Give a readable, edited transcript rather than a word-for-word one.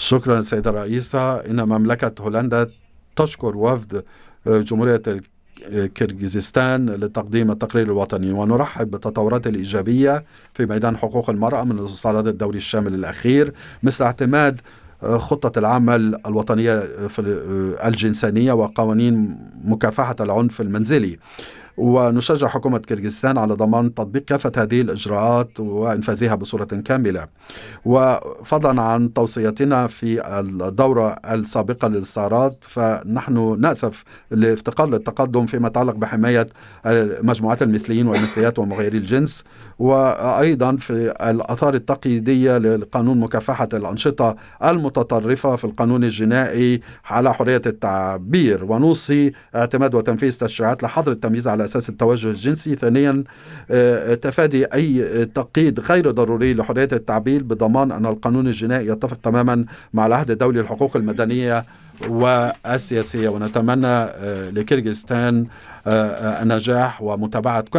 شكرا سيدة الرئيسة. إن مملكة هولندا تشكر وفد جمهورية كرغيزستان لتقديم التقرير الوطني، ونرحب بالتطورات الإيجابية في ميدان حقوق المرأة من استعراض الدوري الشامل الأخير، مثل اعتماد خطة العمل الوطنية في الجنسانية وقوانين مكافحة العنف المنزلي. ونشجع حكومة كرغيزستان على ضمان تطبيق كافة هذه الإجراءات وإنفاذها بصورة كاملة. وفضلا عن توصيتنا في الدورة السابقة للاستعراض، فنحن نأسف لافتقار التقدم فيما يتعلق بحماية مجموعات المثليين والمثليات ومغيري الجنس، وأيضا في الآثار التقييدية لقانون مكافحة الأنشطة المتطرفة في القانون الجنائي على حرية التعبير. ونوصي اعتماد وتنفيذ تشريعات لحظر التمييز على أساس التوجه الجنسي. ثانيا، تفادي أي تقييد غير ضروري لحرية التعبير بضمان أن القانون الجنائي يتفق تماما مع العهد الدولي للحقوق المدنية والسياسية. ونتمنى لكيرغستان النجاح ومتابعة